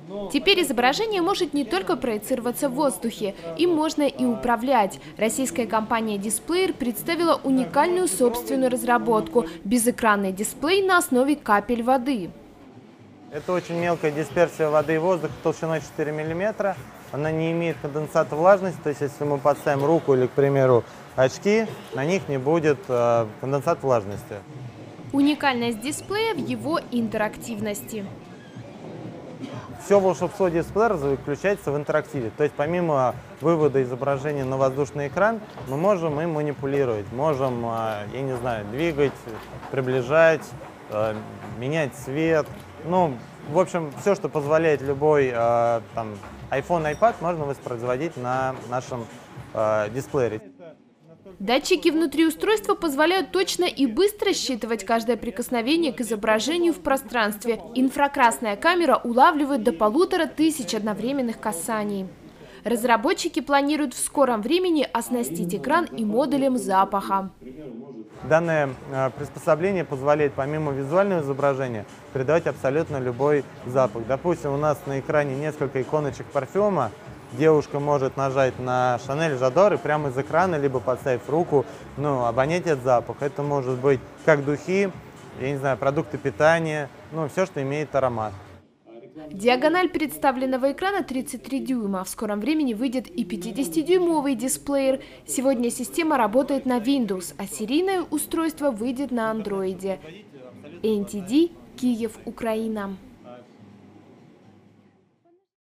Теперь изображение может не только проецироваться в воздухе, им можно и управлять. Российская компания Displayer представила уникальную собственную разработку – безэкранный дисплей на основе капель воды. Это очень мелкая дисперсия воды и воздуха толщиной 4 мм. Она не имеет конденсата влажности, то есть если мы подставим руку или, к примеру, очки, на них не будет конденсат влажности. Уникальность дисплея в его интерактивности. Все волшебство дисплея заключается в интерактиве. То есть помимо вывода изображения на воздушный экран, мы можем им манипулировать. Можем, я не знаю, двигать, приближать, менять цвет. Ну, в общем, все, что позволяет любой там, iPhone, iPad, можно воспроизводить на нашем дисплее. Датчики внутри устройства позволяют точно и быстро считывать каждое прикосновение к изображению в пространстве. Инфракрасная камера улавливает до 1500 одновременных касаний. Разработчики планируют в скором времени оснастить экран и модулем запаха. Данное приспособление позволяет помимо визуального изображения передавать абсолютно любой запах. Допустим, у нас на экране несколько иконочек парфюма. Девушка может нажать на Chanel J'adore и прямо из экрана, либо подставив руку, обонять этот запах. Это может быть как духи, я не знаю, продукты питания, все, что имеет аромат. Диагональ представленного экрана 33 дюйма. В скором времени выйдет и 50-дюймовый дисплеер. Сегодня система работает на Windows, а серийное устройство выйдет на Android. NTD, Киев, Украина.